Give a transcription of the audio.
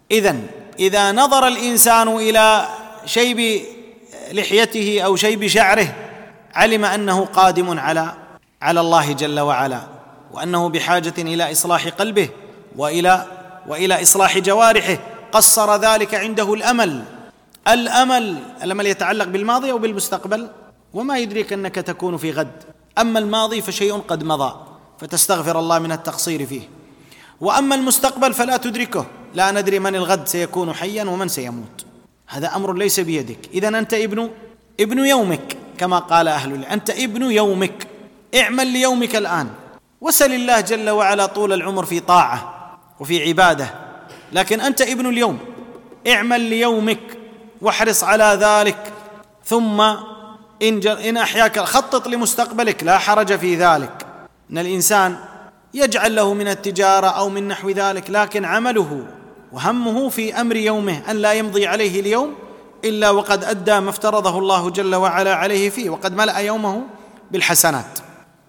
إذن إذا نظر الإنسان إلى شيب لحيته أو شيب شعره علم أنه قادم على الله جل وعلا، وأنه بحاجة إلى إصلاح قلبه وإلى إصلاح جوارحه. قصر ذلك عنده الأمل يتعلق بالماضي أو بالمستقبل، وما يدريك أنك تكون في غد. أما الماضي فشيء قد مضى فتستغفر الله من التقصير فيه، وأما المستقبل فلا تدركه، لا ندري من الغد سيكون حيا ومن سيموت، هذا أمر ليس بيدك. إذن أنت ابن يومك كما قال أهل العلم، أنت ابن يومك، اعمل ليومك الآن، وسل الله جل وعلا طول العمر في طاعة وفي عبادة، لكن أنت ابن اليوم، اعمل ليومك واحرص على ذلك، ثم إن أحياك خطط لمستقبلك، لا حرج في ذلك. إن الإنسان يجعل له من التجارة أو من نحو ذلك، لكن عمله وهمه في أمر يومه، أن لا يمضي عليه اليوم إلا وقد أدى ما افترضه الله جل وعلا عليه فيه، وقد ملأ يومه بالحسنات.